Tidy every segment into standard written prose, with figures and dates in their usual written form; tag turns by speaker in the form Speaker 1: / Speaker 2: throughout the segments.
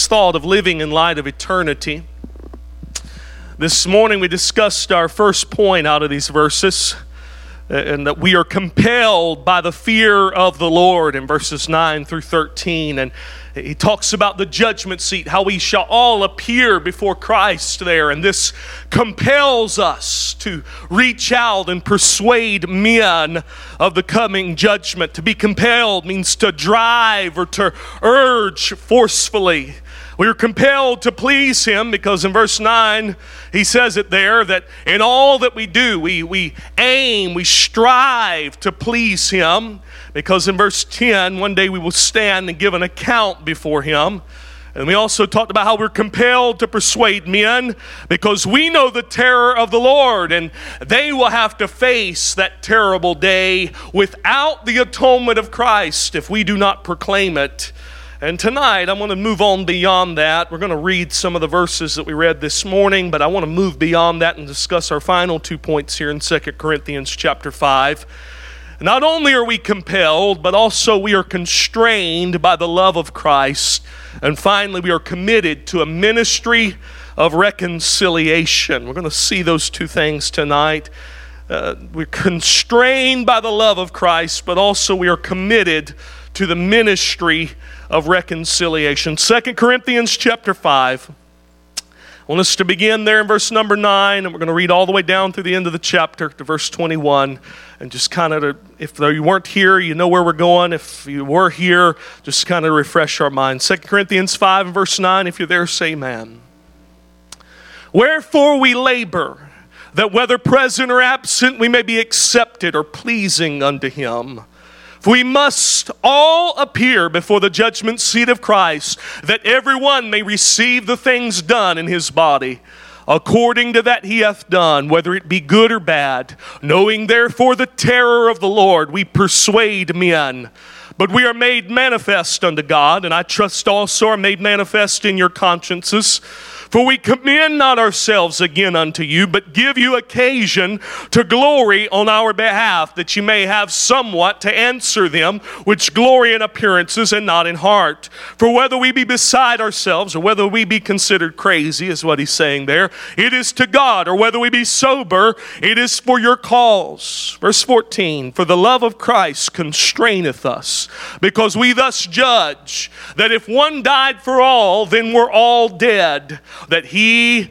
Speaker 1: this thought of living in light of eternity. This morning we discussed our first point out of these verses, and that we are compelled by the fear of the Lord in verses 9 through 13. And he talks about the judgment seat, how we shall all appear before Christ there. And this compels us to reach out and persuade men of the coming judgment. To be compelled means to drive or to urge forcefully. We are compelled to please Him because in verse 9, he says it there that in all that we do, we aim, we strive to please Him. Because in verse 10, one day we will stand and give an account before Him. And we also talked about how we're compelled to persuade men because we know the terror of the Lord, and they will have to face that terrible day without the atonement of Christ if we do not proclaim it. And tonight, I'm going to move on beyond that. We're going to read some of the verses that we read this morning, but I want to move beyond that and discuss our final 2 points here in 2 Corinthians chapter 5. Not only are we compelled, but also we are constrained by the love of Christ. And finally, we are committed to a ministry of reconciliation. We're going to see those two things tonight. We're constrained by the love of Christ, but also we are committed to the ministry of reconciliation. 2 Corinthians chapter 5. I want us to begin there in verse number 9, and we're going to read all the way down through the end of the chapter to verse 21. And just kind of, if you weren't here, you know where we're going. If you were here, just kind of refresh our minds. 2 Corinthians 5 and verse 9, if you're there, say amen. Wherefore we labor, that whether present or absent, we may be accepted or pleasing unto Him. For we must all appear before the judgment seat of Christ, that everyone may receive the things done in his body, according to that he hath done, whether it be good or bad. Knowing therefore the terror of the Lord, we persuade men. But we are made manifest unto God, and I trust also are made manifest in your consciences. For we commend not ourselves again unto you, but give you occasion to glory on our behalf, that you may have somewhat to answer them which glory in appearances and not in heart. For whether we be beside ourselves, or whether we be considered crazy, is what he's saying there, it is to God. Or whether we be sober, it is for your cause. Verse 14, for the love of Christ constraineth us, because we thus judge, that if one died for all, then we're all dead. That he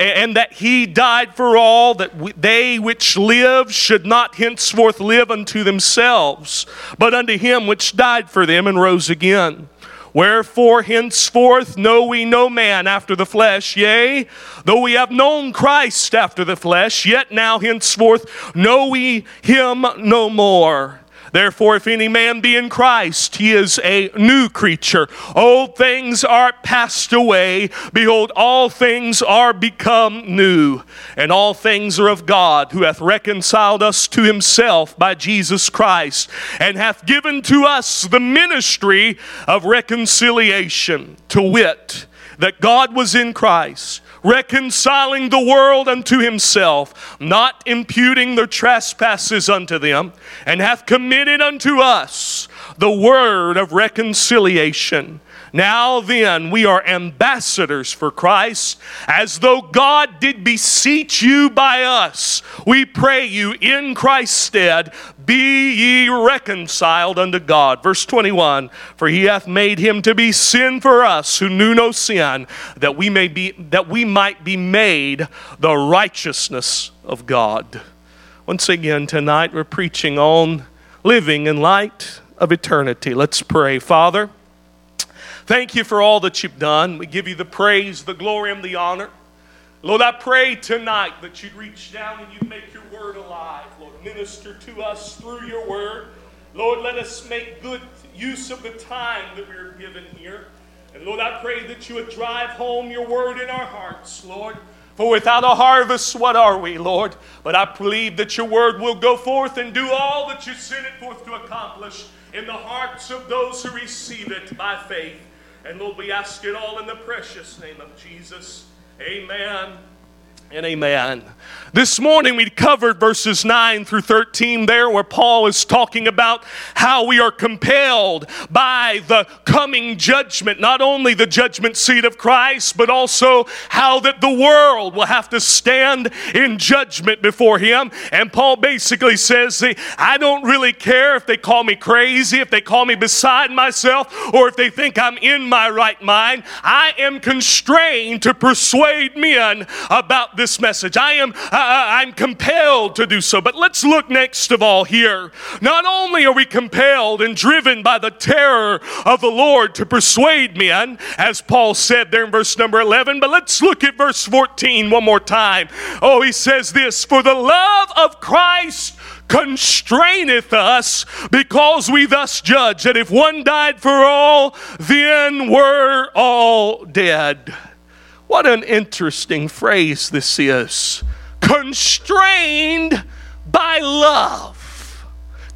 Speaker 1: died for all, that they which live should not henceforth live unto themselves, but unto Him which died for them and rose again. Wherefore henceforth know we no man after the flesh, yea, though we have known Christ after the flesh, yet now henceforth know we Him no more. Therefore, if any man be in Christ, he is a new creature. Old things are passed away. Behold, all things are become new. And all things are of God, who hath reconciled us to Himself by Jesus Christ, and hath given to us the ministry of reconciliation, to wit, that God was in Christ, reconciling the world unto Himself, not imputing their trespasses unto them, and hath committed unto us the word of reconciliation. Now then, we are ambassadors for Christ, as though God did beseech you by us. We pray you in Christ's stead, be ye reconciled unto God. Verse 21, for He hath made Him to be sin for us who knew no sin, that we might be made the righteousness of God. Once again tonight we're preaching on living in light of eternity. Let's pray. Father, thank you for all that you've done. We give you the praise, the glory, and the honor. Lord, I pray tonight that you'd reach down and you'd make your word alive. Lord, minister to us through your word. Lord, let us make good use of the time that we're given here. And Lord, I pray that you would drive home your word in our hearts, Lord. For without a harvest, what are we, Lord? But I believe that your word will go forth and do all that you sent it forth to accomplish in the hearts of those who receive it by faith. And Lord, we ask it all in the precious name of Jesus. Amen And amen. This morning we covered verses 9 through 13 there, where Paul is talking about how we are compelled by the coming judgment, not only the judgment seat of Christ, but also how that the world will have to stand in judgment before him. And Paul basically says, I don't really care if they call me crazy, if they call me beside myself, or if they think I'm in my right mind. I am constrained to persuade men about this message. I'm compelled to do so. But let's look next of all here. Not only are we compelled and driven by the terror of the Lord to persuade men, as Paul said there in verse number 11, but let's look at verse 14 one more time. Oh, he says this, for the love of Christ constraineth us, because we thus judge that if one died for all, then we're all dead. What an interesting phrase this is. Constrained by love.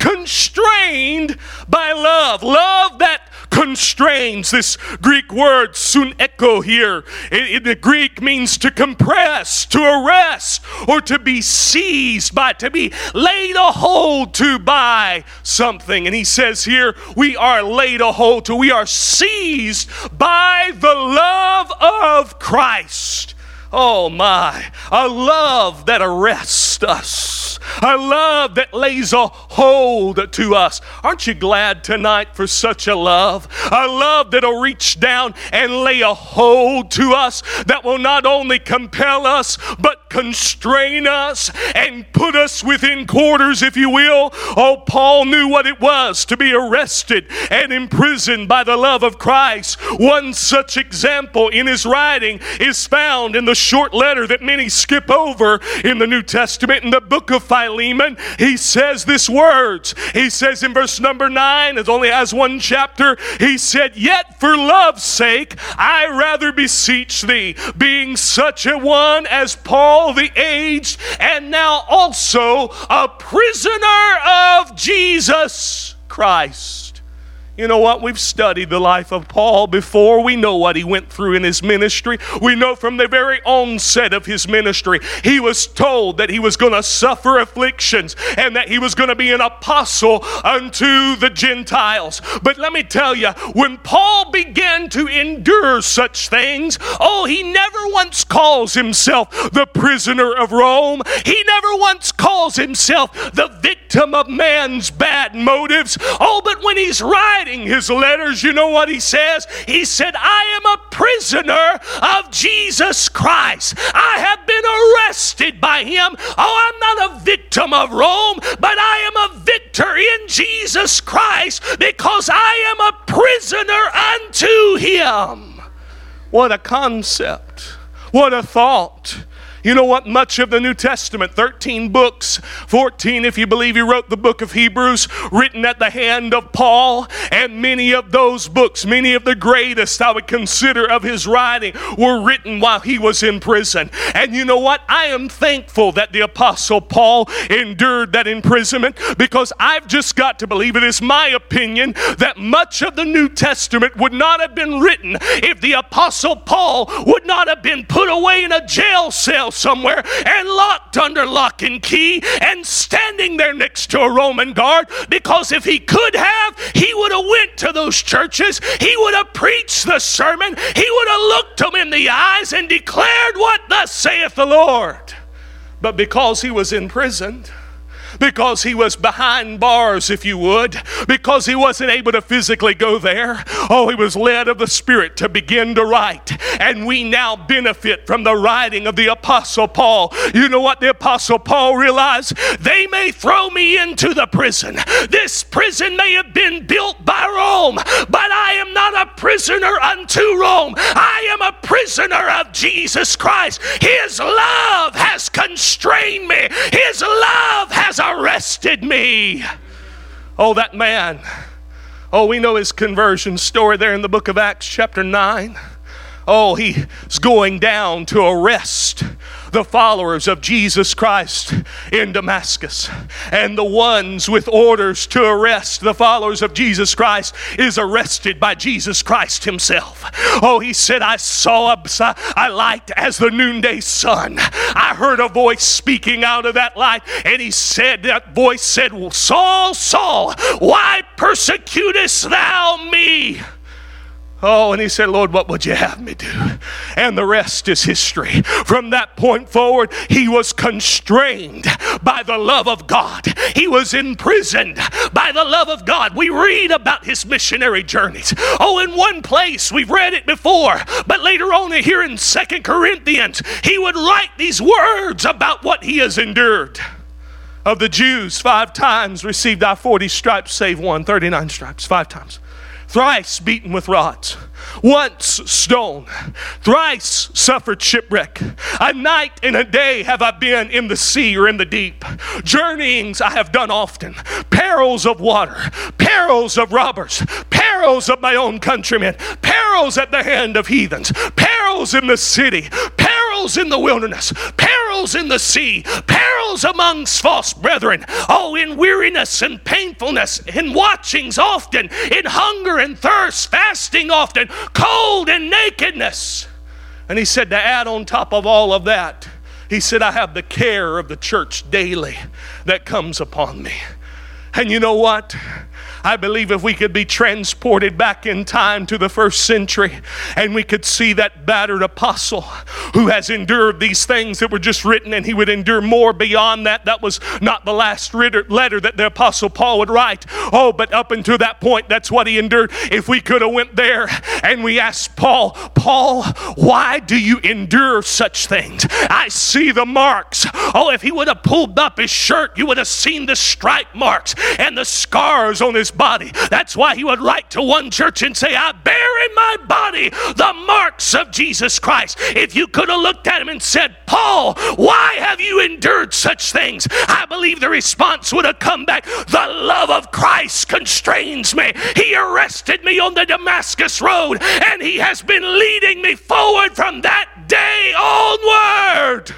Speaker 1: Constrained by love. Love that constrains. This Greek word, suneko here, in the Greek means to compress, to arrest, or to be seized by, to be laid a hold to by something. And he says here, we are laid a hold to, we are seized by the love of Christ. Oh my, a love that arrests us, a love that lays a hold to us. Aren't you glad tonight for such a love? A love that'll reach down and lay a hold to us, that will not only compel us, but constrain us and put us within quarters, if you will. Oh, Paul knew what it was to be arrested and imprisoned by the love of Christ. One such example in his writing is found in the short letter that many skip over in the New Testament, in the book of Philemon. He says these words. He says in verse number 9, it only has one chapter, he said, yet for love's sake I rather beseech thee, being such a one as Paul the aged, and now also a prisoner of Jesus Christ. You know what? We've studied the life of Paul before. We know what he went through in his ministry. We know from the very onset of his ministry, he was told that he was going to suffer afflictions and that he was going to be an apostle unto the Gentiles. But let me tell you, when Paul began to endure such things, oh, he never once calls himself the prisoner of Rome. He never once calls himself the victim of man's bad motives. Oh, but when he's writing his letters, you know what he says? He said, I am a prisoner of Jesus Christ. I have been arrested by him. Oh, I'm not a victim of Rome, but I am a victor in Jesus Christ, because I am a prisoner unto him. What a concept. What a thought. You know what? Much of the New Testament, 13 books, 14 if you believe he wrote the book of Hebrews, written at the hand of Paul, and many of those books, many of the greatest I would consider of his writing, were written while he was in prison. And you know what? I am thankful that the Apostle Paul endured that imprisonment, because I've just got to believe, it is my opinion, that much of the New Testament would not have been written if the Apostle Paul would not have been put away in a jail cell somewhere and locked under lock and key and standing there next to a Roman guard, because if he could have, he would have went to those churches, he would have preached the sermon, he would have looked them in the eyes and declared what thus saith the Lord. But because he was imprisoned, because he was behind bars, if you would, because he wasn't able to physically go there, oh, he was led of the Spirit to begin to write. And we now benefit from the writing of the Apostle Paul. You know what the Apostle Paul realized? They may throw me into the prison. This prison may have been built by Rome, but I am not a prisoner unto Rome. I am a prisoner of Jesus Christ. His love has constrained me. His love has arrested me. Oh, that man. Oh, we know his conversion story there in the book of Acts chapter 9. Oh, he's going down to arrest the followers of Jesus Christ in Damascus. And the ones with orders to arrest the followers of Jesus Christ is arrested by Jesus Christ himself. Oh, he said, I saw a light as the noonday sun. I heard a voice speaking out of that light, and he said, that voice said, Saul, Saul, why persecutest thou me? Oh, and he said, Lord, what would you have me do? And the rest is history. From that point forward, he was constrained by the love of God. He was imprisoned by the love of God. We read about his missionary journeys. Oh, in one place, we've read it before, but later on here in 2 Corinthians, he would write these words about what he has endured. Of the Jews, 5 times received I 40 stripes, save one, 39 stripes, 5 times. Thrice beaten with rods, once stoned, thrice suffered shipwreck. A night and a day have I been in the sea or in the deep. Journeyings I have done often, perils of water, perils of robbers, perils of my own countrymen, perils at the hand of heathens, perils in the city, perils in the wilderness, perils in the sea, perils amongst false brethren. Oh, in weariness and painfulness, in watchings often, in hunger and thirst, fasting often, cold and nakedness. And he said, to add on top of all of that, he said, I have the care of the church daily that comes upon me. And you know what? I believe if we could be transported back in time to the first century and we could see that battered apostle who has endured these things that were just written, and he would endure more beyond that. That was not the last letter that the apostle Paul would write. Oh, but up until that point, that's what he endured. If we could have went there and we asked Paul, why do you endure such things? I see the marks. Oh, if he would have pulled up his shirt, you would have seen the stripe marks and the scars on his body. That's why he would write to one church and say, I bear in my body the marks of Jesus Christ. If you could have looked at him and said, Paul, why have you endured such things? I believe the response would have come back, the love of Christ constrains me. He arrested me on the Damascus road, and he has been leading me forward from that day onward.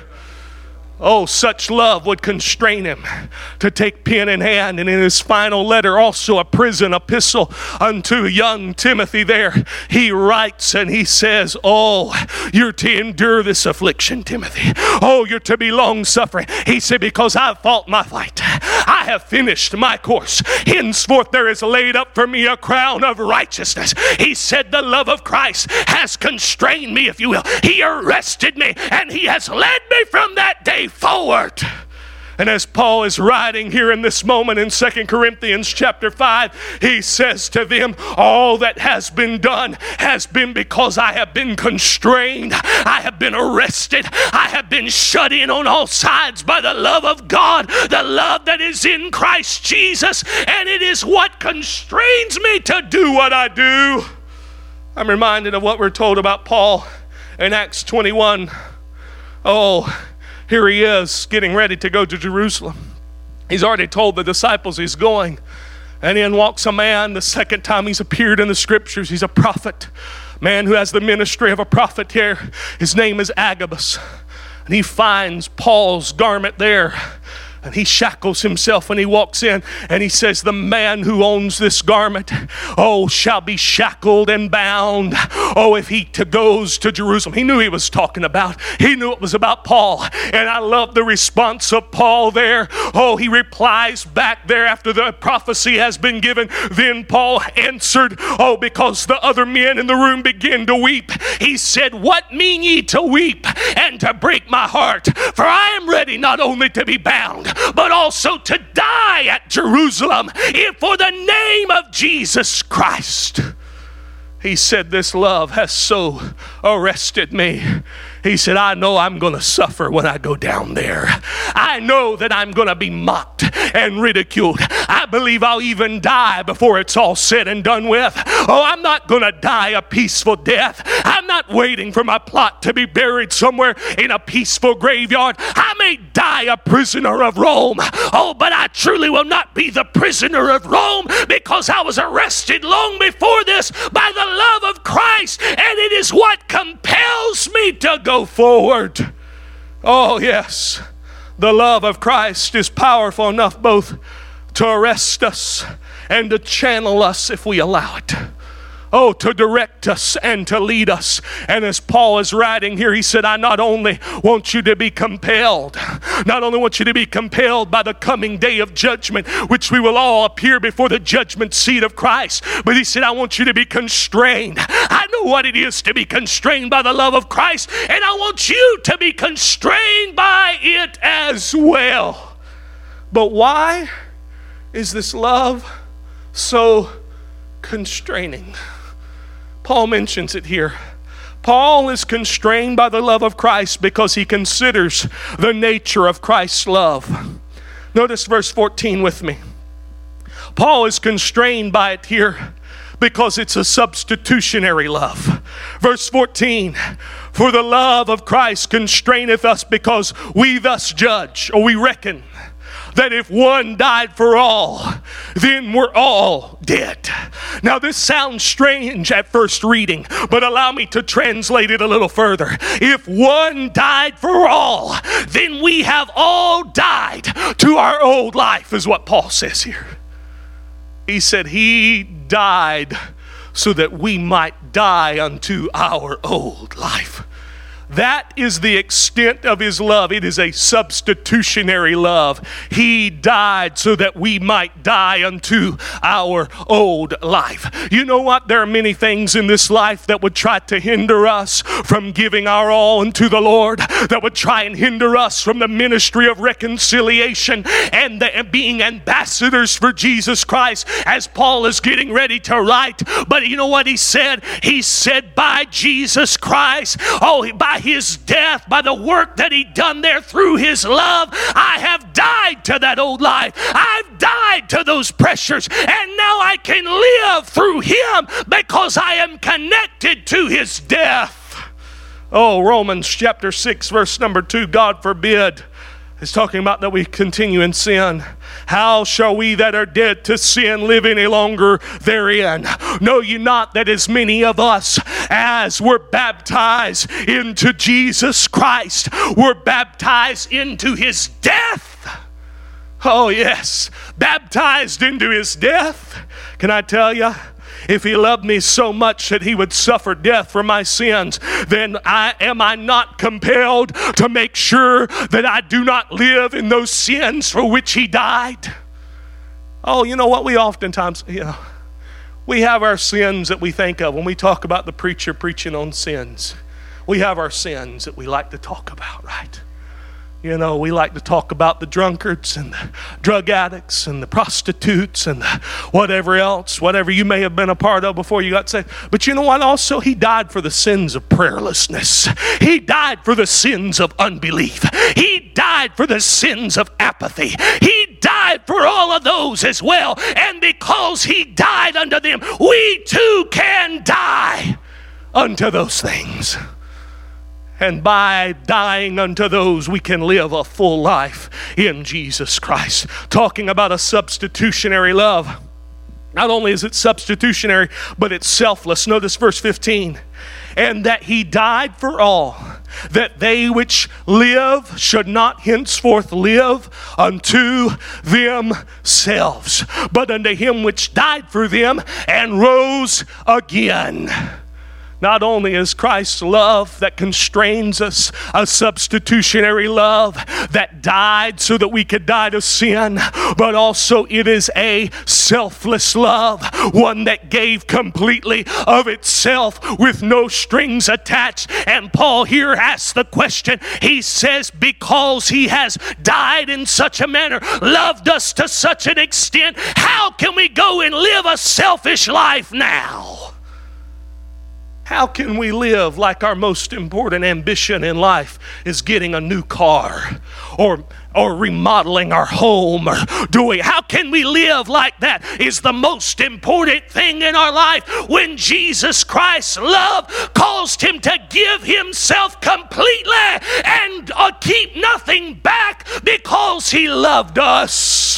Speaker 1: Oh, such love would constrain him to take pen in hand, and in his final letter, also a prison epistle unto young Timothy there, he writes and he says, oh, you're to endure this affliction, Timothy. Oh, you're to be long-suffering. He said, because I've fought my fight. I have finished my course. Henceforth there is laid up for me a crown of righteousness. He said, the love of Christ has constrained me, if you will. He arrested me, and he has led me from that day forward. And as Paul is writing here in this moment in 2 Corinthians chapter 5, he says to them, all that has been done has been because I have been constrained. I have been arrested. I have been shut in on all sides by the love of God, the love that is in Christ Jesus. And it is what constrains me to do what I do. I'm reminded of what we're told about Paul in Acts 21. Oh, here he is getting ready to go to Jerusalem. He's already told the disciples he's going. And in walks a man, the second time he's appeared in the scriptures. He's a prophet, man who has the ministry of a prophet here. His name is Agabus. And he finds Paul's garment there. And he shackles himself when he walks in, and he says, the man who owns this garment, oh, shall be shackled and bound. Oh, if he goes to Jerusalem. He knew he was talking about. He knew it was about Paul. And I love the response of Paul there. Oh, he replies back there after the prophecy has been given. Then Paul answered, oh, because the other men in the room began to weep. He said, what mean ye to weep and to break my heart? For I am ready not only to be bound, but also to die at Jerusalem for the name of Jesus Christ. He said, this love has so arrested me. He said, I know I'm going to suffer when I go down there. I know that I'm going to be mocked and ridiculed. I believe I'll even die before it's all said and done with. Oh, I'm not going to die a peaceful death. I'm not waiting for my plot to be buried somewhere in a peaceful graveyard. I may die a prisoner of Rome. Oh, but I truly will not be the prisoner of Rome, because I was arrested long before this by the love of Christ, and it is what compels me to go forward. Oh, yes. The love of Christ is powerful enough both to arrest us and to channel us if we allow it. Oh, to direct us and to lead us. And as Paul is writing here, he said, I not only want you to be compelled, not only want you to be compelled by the coming day of judgment, which we will all appear before the judgment seat of Christ, but he said, I want you to be constrained. I know what it is to be constrained by the love of Christ, and I want you to be constrained by it as well. But why is this love so constraining? Paul mentions it here. Paul is constrained by the love of Christ because he considers the nature of Christ's love. Notice verse 14 with me. Paul is constrained by it here because it's a substitutionary love. Verse 14, for the love of Christ constraineth us because we thus judge, or we reckon, that if one died for all, then we're all dead. Now this sounds strange at first reading, but allow me to translate it a little further. If one died for all, then we have all died to our old life, is what Paul says here. He said he died so that we might die unto our old life. That is the extent of his love. It is a substitutionary love. He died so that we might die unto our old life. You know what? There are many things in this life that would try to hinder us from giving our all unto the Lord, that would try and hinder us from the ministry of reconciliation and being ambassadors for Jesus Christ, as Paul is getting ready to write. But you know what he said? He said, by Jesus Christ, by his death, by the work that he done there through his love, I have died to that old life. I've died to those pressures, and now I can live through him because I am connected to his death. Oh, Romans chapter 6 verse number 2, God forbid. It's talking about that we continue in sin. How shall we that are dead to sin live any longer therein? Know ye not that as many of us as were baptized into Jesus Christ were baptized into his death? Oh yes, baptized into his death. Can I tell you? If he loved me so much that he would suffer death for my sins, then am I not compelled to make sure that I do not live in those sins for which he died? Oh, you know what? We oftentimes, we have our sins that we think of when we talk about the preacher preaching on sins. We have our sins that we like to talk about, right? You know, we like to talk about the drunkards and the drug addicts and the prostitutes and the whatever else, whatever you may have been a part of before you got saved. But you know what also? He died for the sins of prayerlessness. He died for the sins of unbelief. He died for the sins of apathy. He died for all of those as well. And because he died unto them, we too can die unto those things. And by dying unto those, we can live a full life in Jesus Christ. Talking about a substitutionary love. Not only is it substitutionary, but it's selfless. Notice verse 15. And that he died for all, that they which live should not henceforth live unto themselves, but unto him which died for them and rose again. Not only is Christ's love that constrains us a substitutionary love that died so that we could die to sin, but also it is a selfless love, one that gave completely of itself with no strings attached. And Paul here asks the question, he says, because he has died in such a manner, loved us to such an extent, how can we go and live a selfish life now? How can we live like our most important ambition in life is getting a new car or remodeling our home or how can we live like that is the most important thing in our life when Jesus Christ's love caused him to give himself completely and keep nothing back because he loved us.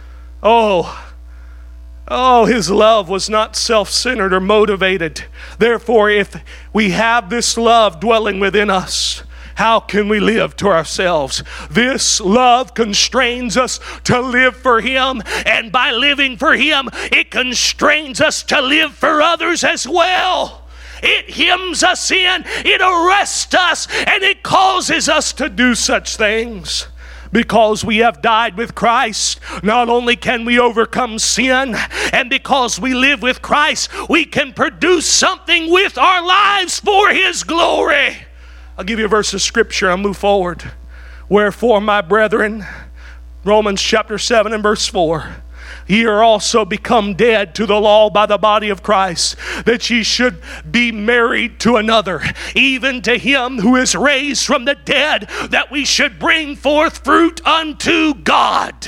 Speaker 1: Oh, his love was not self-centered or motivated. Therefore, if we have this love dwelling within us, how can we live to ourselves? This love constrains us to live for Him, and by living for Him, it constrains us to live for others as well. It hems us in, it arrests us, and it causes us to do such things. Because we have died with Christ, not only can we overcome sin, and because we live with Christ, we can produce something with our lives for His glory. I'll give you a verse of scripture. I'll move forward. Wherefore, my brethren, Romans chapter 7 and verse 4. Ye are also become dead to the law by the body of Christ, that ye should be married to another, even to Him who is raised from the dead, that we should bring forth fruit unto God.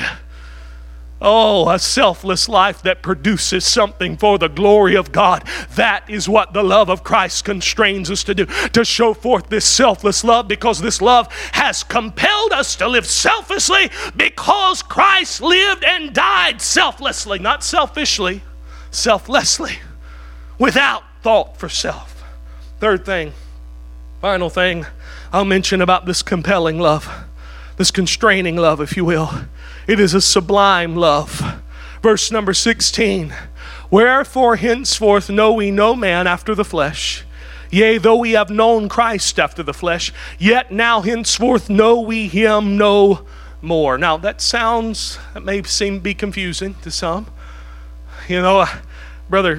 Speaker 1: Oh, a selfless life that produces something for the glory of God. That is what the love of Christ constrains us to do, to show forth this selfless love, because this love has compelled us to live selflessly, because Christ lived and died selflessly, not selfishly, selflessly, without thought for self. Third thing, final thing I'll mention about this compelling love, this constraining love, if you will. It is a sublime love. Verse number 16. Wherefore henceforth know we no man after the flesh. Yea, though we have known Christ after the flesh, yet now henceforth know we Him no more. Now that may seem to be confusing to some. You know, Brother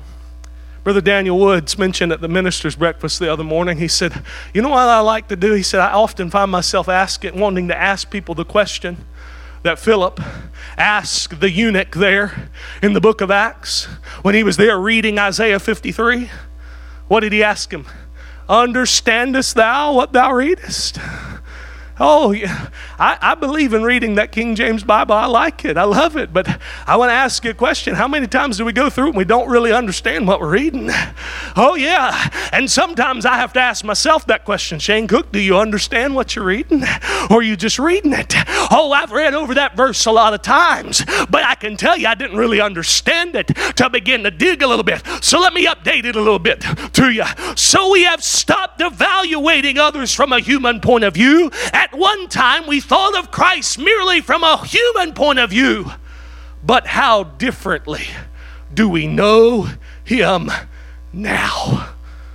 Speaker 1: Daniel Woods mentioned at the minister's breakfast the other morning, he said, you know what I like to do? He said, I often find myself wanting to ask people the question that Philip asked the eunuch there in the book of Acts when he was there reading Isaiah 53. What did he ask him? Understandest thou what thou readest? Oh, yeah. I believe in reading that King James Bible. I like it. I love it. But I want to ask you a question. How many times do we go through it and we don't really understand what we're reading? Oh, yeah. And sometimes I have to ask myself that question. Shane Cook, do you understand what you're reading? Or are you just reading it? Oh, I've read over that verse a lot of times, but I can tell you I didn't really understand it to begin to dig a little bit. So let me update it a little bit to you. So we have stopped evaluating others from a human point of view. At one time, we thought of Christ merely from a human point of view. But how differently do we know Him now?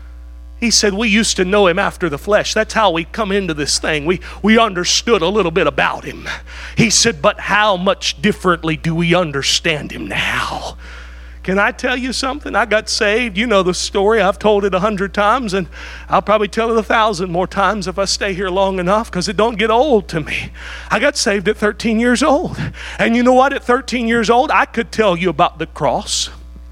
Speaker 1: He said we used to know Him after the flesh. That's how we come into this thing. We understood a little bit about Him. He said, but how much differently do we understand Him now? Can I tell you something? I got saved. You know the story. I've told it 100 times, and I'll probably tell it 1,000 more times if I stay here long enough, because it don't get old to me. I got saved at 13 years old. And you know what? At 13 years old, I could tell you about the cross.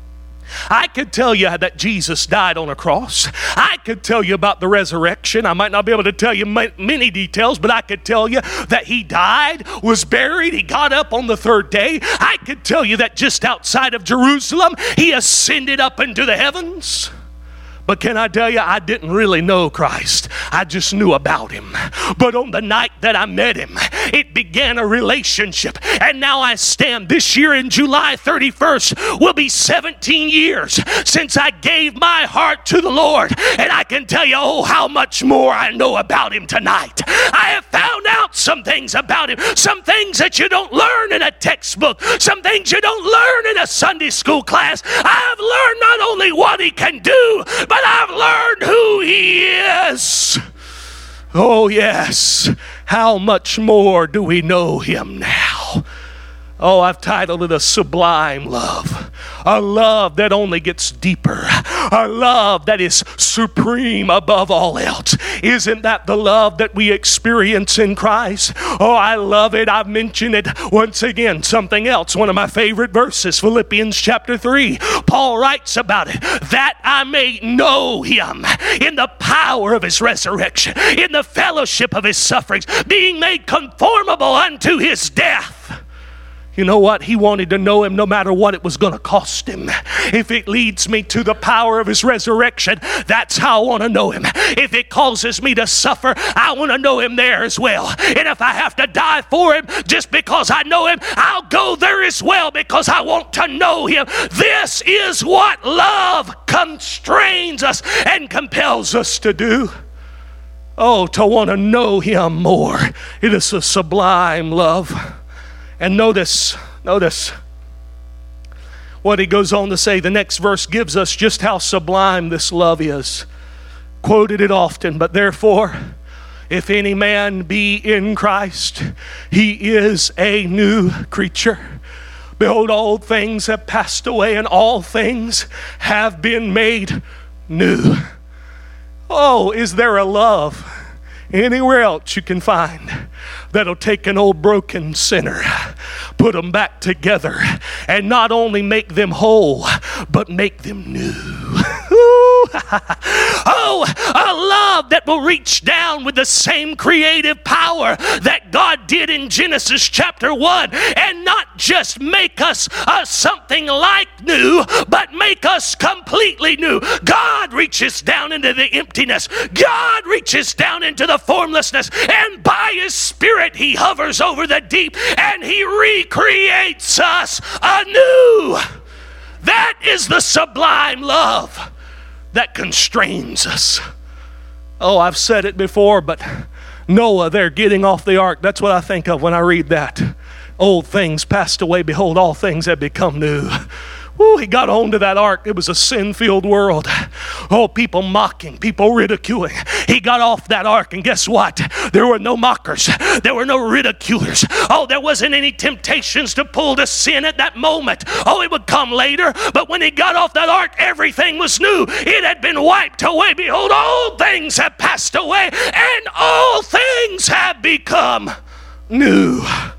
Speaker 1: I could tell you that Jesus died on a cross. I could tell you about the resurrection. I might not be able to tell you many details, but I could tell you that He died, was buried, He got up on the third day. I could tell you that just outside of Jerusalem, He ascended up into the heavens. But can I tell you, I didn't really know Christ. I just knew about Him. But on the night that I met Him, it began a relationship. And now I stand this year in July 31st will be 17 years since I gave my heart to the Lord. And I can tell you, oh, how much more I know about Him tonight. I have found out some things about Him. Some things that you don't learn in a textbook. Some things you don't learn in a Sunday school class. I've learned not only what He can do, but I've learned who He is. Oh, yes. How much more do we know Him now? Oh, I've titled it A Sublime Love. A love that only gets deeper. A love that is supreme above all else. Isn't that the love that we experience in Christ? Oh, I love it. I've mentioned it once again. Something else, one of my favorite verses, Philippians chapter 3. Paul writes about it. That I may know Him in the power of His resurrection, in the fellowship of His sufferings, being made conformable unto His death. You know what? He wanted to know Him no matter what it was going to cost Him. If it leads me to the power of His resurrection, that's how I want to know Him. If it causes me to suffer, I want to know Him there as well. And if I have to die for Him just because I know Him, I'll go there as well because I want to know Him. This is what love constrains us and compels us to do. Oh, to want to know Him more. It is a sublime love. And notice what he goes on to say. The next verse gives us just how sublime this love is. Quoted it often, but therefore, if any man be in Christ, he is a new creature. Behold, old things have passed away, and all things have been made new. Oh, is there a love anywhere else you can find that'll take an old broken sinner, put them back together, and not only make them whole, but make them new? Oh, a love that will reach down with the same creative power that God did in Genesis chapter 1, and not just make us something like new, but make us completely new. God reaches down into the emptiness. God reaches down into the formlessness, and by His Spirit He hovers over the deep, and He recreates us anew. That is the sublime love that constrains us. Oh, I've said it before, but Noah there getting off the ark, that's what I think of when I read that. Old things passed away, behold, all things have become new. Woo, he got onto that ark. It was a sin-filled world. Oh, people mocking, people ridiculing. He got off that ark, and guess what? There were no mockers. There were no ridiculers. Oh, there wasn't any temptations to pull to sin at that moment. Oh, it would come later. But when he got off that ark, everything was new. It had been wiped away. Behold, all things have passed away, and all things have become new.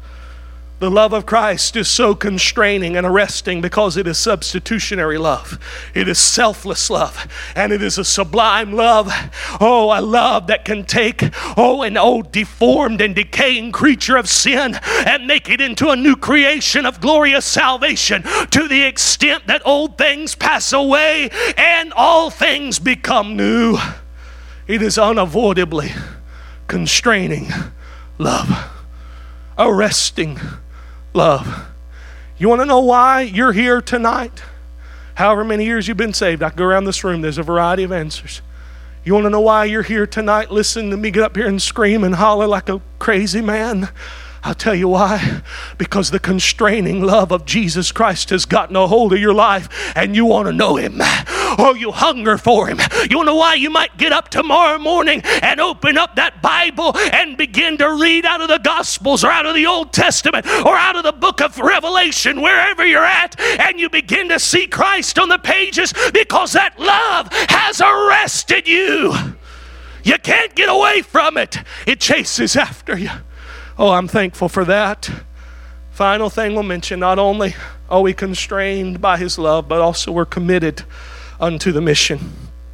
Speaker 1: The love of Christ is so constraining and arresting because it is substitutionary love. It is selfless love. And it is a sublime love. Oh, a love that can take, an old deformed and decaying creature of sin and make it into a new creation of glorious salvation, to the extent that old things pass away and all things become new. It is unavoidably constraining love. Arresting love. You want to know why you're here tonight? However many years you've been saved, I can go around this room, there's a variety of answers. You want to know why you're here tonight? Listen to me get up here and scream and holler like a crazy man. I'll tell you why. Because the constraining love of Jesus Christ has gotten a hold of your life, and you want to know Him. Oh, you hunger for Him. You want to know why you might get up tomorrow morning and open up that Bible and begin to read out of the Gospels or out of the Old Testament or out of the book of Revelation, wherever you're at, and you begin to see Christ on the pages, because that love has arrested you. You can't get away from it. It chases after you. Oh, I'm thankful for that. Final thing we'll mention, not only are we constrained by His love, but also we're committed unto the mission.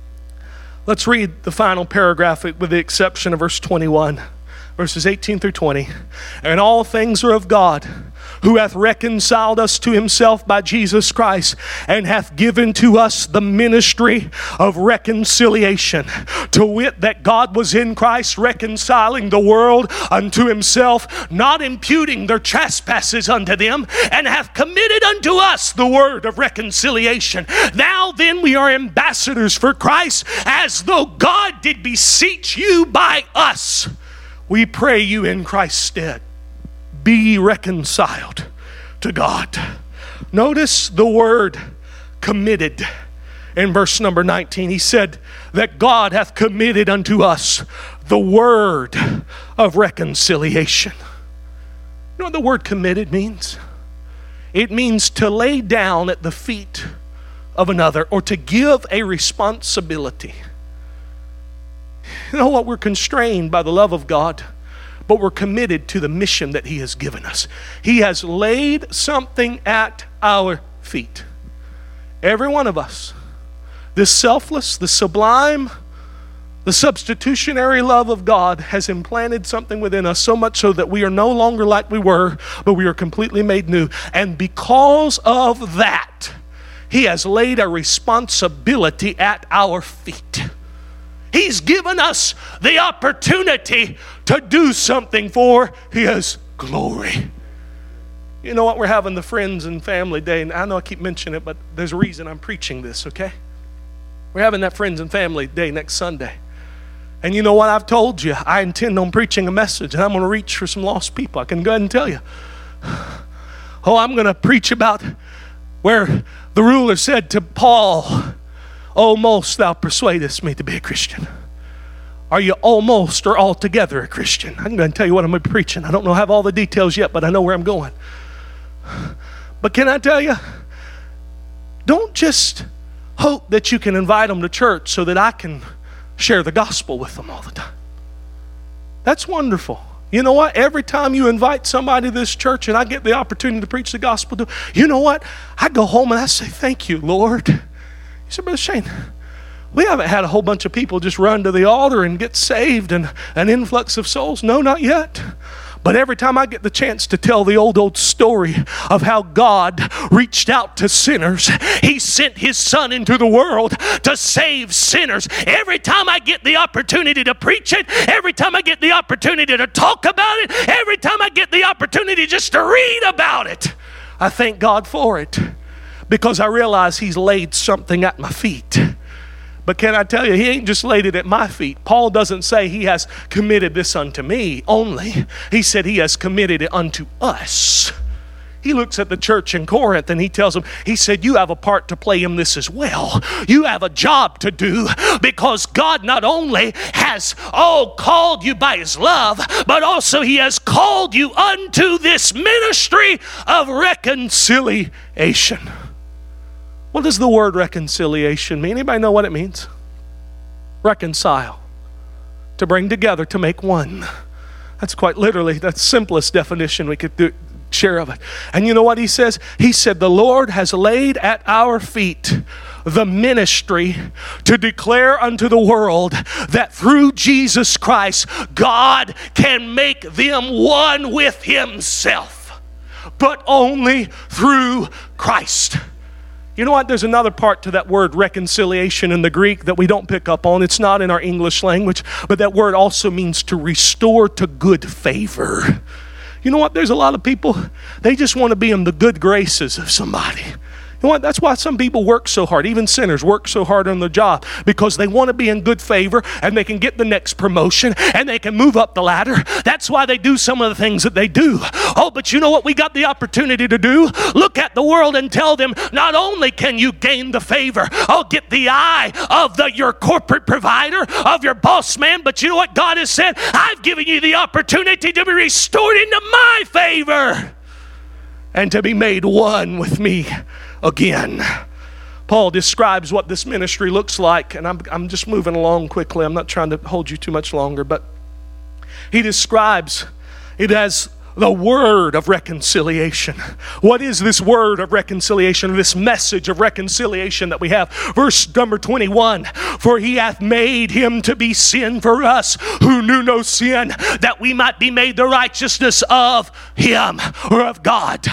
Speaker 1: Let's read the final paragraph with the exception of verse 21, verses 18 through 20. And all things are of God, who hath reconciled us to Himself by Jesus Christ, and hath given to us the ministry of reconciliation. To wit, that God was in Christ reconciling the world unto Himself, not imputing their trespasses unto them, and hath committed unto us the word of reconciliation. Now then we are ambassadors for Christ, as though God did beseech you by us. We pray you in Christ's stead, be ye reconciled to God. Notice the word committed in verse number 19. He said that God hath committed unto us the word of reconciliation. You know what the word committed means? It means to lay down at the feet of another, or to give a responsibility. You know what? We're constrained by the love of God, but we're committed to the mission that He has given us. He has laid something at our feet. Every one of us. This selfless, the sublime, the substitutionary love of God has implanted something within us, so much so that we are no longer like we were, but we are completely made new. And because of that, He has laid a responsibility at our feet. He's given us the opportunity to do something for His glory. You know what? We're having the Friends and Family Day, and I know I keep mentioning it, but there's a reason I'm preaching this, okay? We're having that Friends and Family Day next Sunday. And you know what? I've told you, I intend on preaching a message, and I'm going to reach for some lost people. I can go ahead and tell you. Oh, I'm going to preach about where the ruler said to Paul, almost thou persuadest me to be a Christian. Are you almost or altogether a Christian? I'm going to tell you what I'm going to be preaching. I don't know, have all the details yet, but I know where I'm going. But can I tell you, don't just hope that you can invite them to church so that I can share the gospel with them all the time. That's wonderful. You know what? Every time you invite somebody to this church and I get the opportunity to preach the gospel to, you know what? I go home and I say, thank you, Lord. You said, Brother Shane, we haven't had a whole bunch of people just run to the altar and get saved and an influx of souls. No, not yet. But every time I get the chance to tell the old story of how God reached out to sinners, He sent His Son into the world to save sinners. Every time I get the opportunity to preach it, every time I get the opportunity to talk about it, every time I get the opportunity just to read about it, I thank God for it, because I realize He's laid something at my feet. But can I tell you, He ain't just laid it at my feet. Paul doesn't say He has committed this unto me only. He said He has committed it unto us. He looks at the church in Corinth and he tells them, he said, you have a part to play in this as well. You have a job to do, because God not only has called you by His love, but also He has called you unto this ministry of reconciliation. What does the word reconciliation mean? Anybody know what it means? Reconcile. To bring together, to make one. That's quite literally, that's the simplest definition we could share of it. And you know what He says? He said, the Lord has laid at our feet the ministry to declare unto the world that through Jesus Christ, God can make them one with Himself, but only through Christ. You know what? There's another part to that word reconciliation in the Greek that we don't pick up on. It's not in our English language, but that word also means to restore to good favor. You know what? There's a lot of people, they just want to be in the good graces of somebody. You know what? That's why some people work so hard. Even sinners work so hard on their job, because they want to be in good favor and they can get the next promotion and they can move up the ladder. That's why they do some of the things that they do. Oh, but you know what we got the opportunity to do? Look at the world and tell them, not only can you gain the favor, get the eye of your corporate provider, of your boss man, but you know what God has said? I've given you the opportunity to be restored into my favor and to be made one with me again. Paul describes what this ministry looks like, and I'm just moving along quickly. I'm not trying to hold you too much longer, but he describes it as the word of reconciliation. What is this word of reconciliation, this message of reconciliation that we have? Verse number 21, for He hath made Him to be sin for us who knew no sin, that we might be made the righteousness of Him, or of God.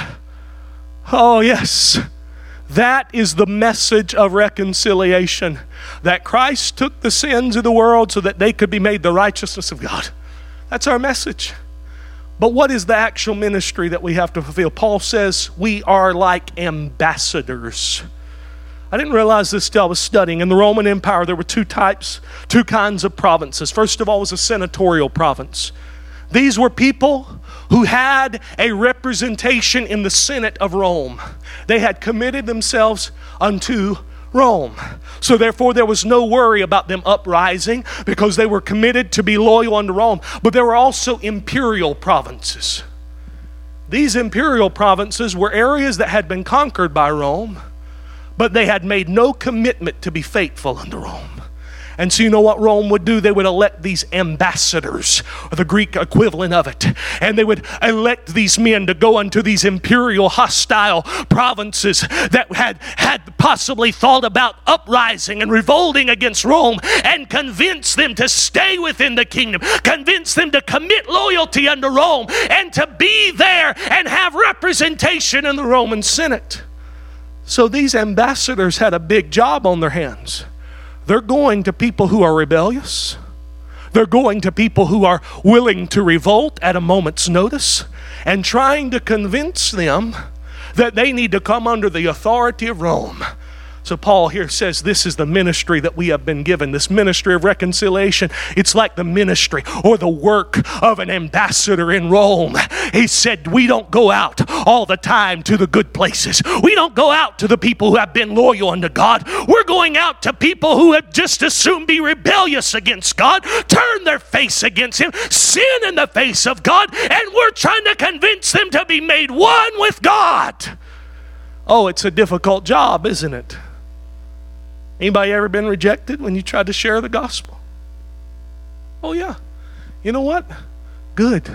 Speaker 1: Oh yes, that is the message of reconciliation, that Christ took the sins of the world so that they could be made the righteousness of God. That's our message. But what is the actual ministry that we have to fulfill? Paul says we are like ambassadors. I didn't realize this till I was studying. In the Roman Empire, there were two kinds of provinces. First of all was a senatorial province. These were people who had a representation in the Senate of Rome. They had committed themselves unto Rome. So therefore there was no worry about them uprising, because they were committed to be loyal unto Rome. But there were also imperial provinces. These imperial provinces were areas that had been conquered by Rome, but they had made no commitment to be faithful unto Rome. And so you know what Rome would do? They would elect these ambassadors, or the Greek equivalent of it. And they would elect these men to go into these imperial hostile provinces that had possibly thought about uprising and revolting against Rome, and convince them to stay within the kingdom, convince them to commit loyalty unto Rome, and to be there and have representation in the Roman Senate. So these ambassadors had a big job on their hands. They're going to people who are rebellious. They're going to people who are willing to revolt at a moment's notice, and trying to convince them that they need to come under the authority of Rome. So Paul here says this is the ministry that we have been given, this ministry of reconciliation. It's like the ministry or the work of an ambassador in Rome. He said we don't go out all the time to the good places. We don't go out to the people who have been loyal unto God. We're going out to people who have just as soon be rebellious against God, turn their face against Him, sin in the face of God, and we're trying to convince them to be made one with God. Oh, it's a difficult job, isn't it? Anybody ever been rejected when you tried to share the gospel? Oh yeah. You know what? Good.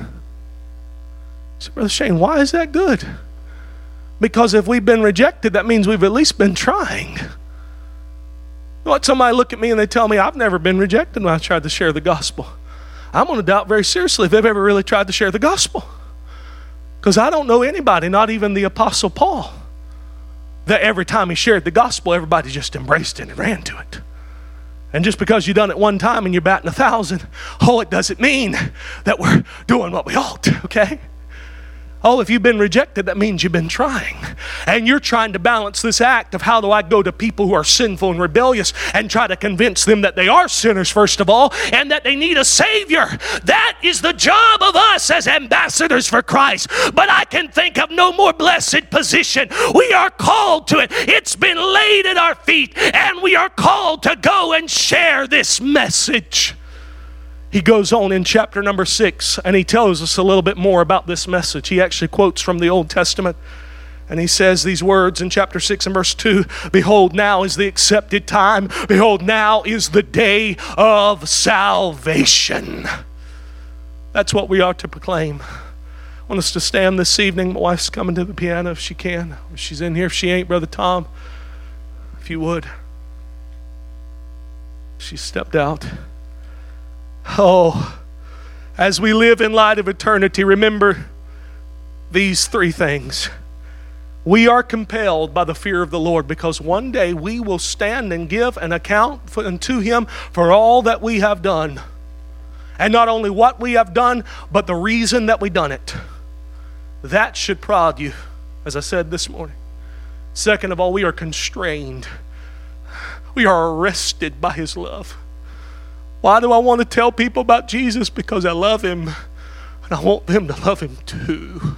Speaker 1: So Brother Shane, why is that good? Because if we've been rejected, that means we've at least been trying. You know what? Somebody look at me and they tell me I've never been rejected when I tried to share the gospel. I'm going to doubt very seriously if they've ever really tried to share the gospel. Because I don't know anybody, not even the Apostle Paul, that every time he shared the gospel, everybody just embraced it and ran to it. And just because you've done it one time and you're batting 1,000, it doesn't mean that we're doing what we ought, okay? Oh, if you've been rejected, that means you've been trying. And you're trying to balance this act of how do I go to people who are sinful and rebellious and try to convince them that they are sinners, first of all, and that they need a Savior. That is the job of us as ambassadors for Christ. But I can think of no more blessed position. We are called to it. It's been laid at our feet, and we are called to go and share this message. He goes on in chapter number 6 and he tells us a little bit more about this message. He actually quotes from the Old Testament and he says these words in chapter 6 and verse 2, "Behold, now is the accepted time. Behold, now is the day of salvation." That's what we are to proclaim. I want us to stand this evening. My wife's coming to the piano if she can. If she's in here, if she ain't, Brother Tom, if you would. She stepped out. Oh, as we live in light of eternity, remember these 3 things. We are compelled by the fear of the Lord because one day we will stand and give an account unto Him for all that we have done. And not only what we have done, but the reason that we done it. That should prod you, as I said this morning. Second of all, we are constrained. We are arrested by His love. Why do I want to tell people about Jesus? Because I love Him and I want them to love Him too.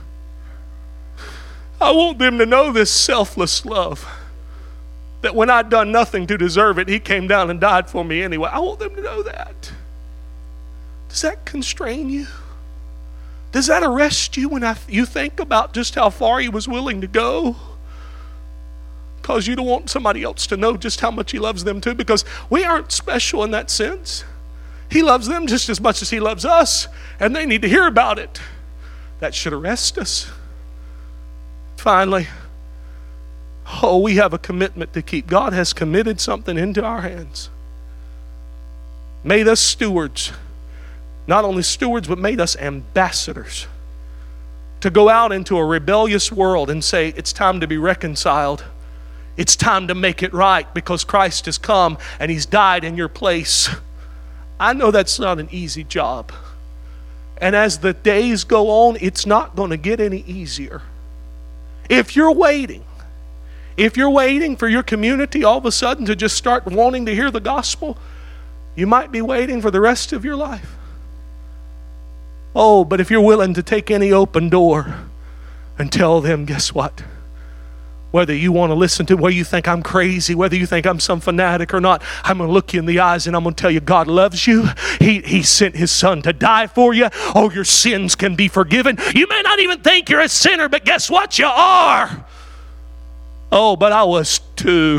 Speaker 1: I want them to know this selfless love. That when I'd done nothing to deserve it, He came down and died for me anyway. I want them to know that. Does that constrain you? Does that arrest you when you think about just how far He was willing to go? Because you don't want somebody else to know just how much He loves them too. Because we aren't special in that sense. He loves them just as much as He loves us, and they need to hear about it. That should arrest us. Finally, we have a commitment to keep. God has committed something into our hands. Made us stewards. Not only stewards, but made us ambassadors. To go out into a rebellious world and say, it's time to be reconciled. It's time to make it right because Christ has come and He's died in your place. I know that's not an easy job. And as the days go on, it's not going to get any easier. If you're waiting for your community all of a sudden to just start wanting to hear the gospel, you might be waiting for the rest of your life. Oh, but if you're willing to take any open door and tell them, guess what? Whether you want to listen to, whether you think I'm crazy, whether you think I'm some fanatic or not, I'm going to look you in the eyes and I'm going to tell you God loves you. He sent His Son to die for you. Oh, your sins can be forgiven. You may not even think you're a sinner, but guess what? You are. Oh, but I was too.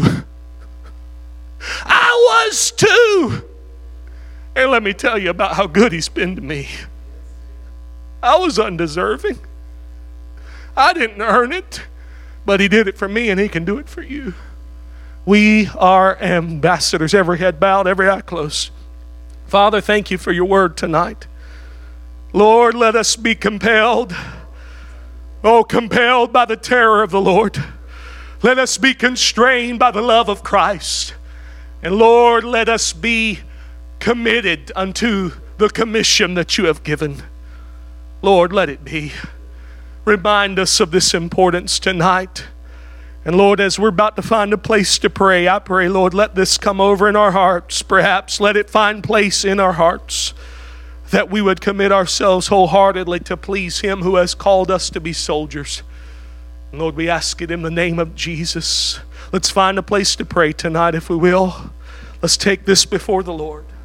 Speaker 1: I was too. And let me tell you about how good He's been to me. I was undeserving. I didn't earn it. But He did it for me and He can do it for you. We are ambassadors. Every head bowed, every eye closed. Father, thank You for Your word tonight. Lord, let us be compelled. Oh, compelled by the terror of the Lord. Let us be constrained by the love of Christ. And Lord, let us be committed unto the commission that You have given. Lord, let it be. Remind us of this importance tonight. And Lord, as we're about to find a place to pray, I pray, Lord, let this come over in our hearts. Perhaps let it find place in our hearts, that we would commit ourselves wholeheartedly to please Him who has called us to be soldiers. And Lord, we ask it in the name of Jesus. Let's find a place to pray tonight, if we will. Let's take this before the Lord.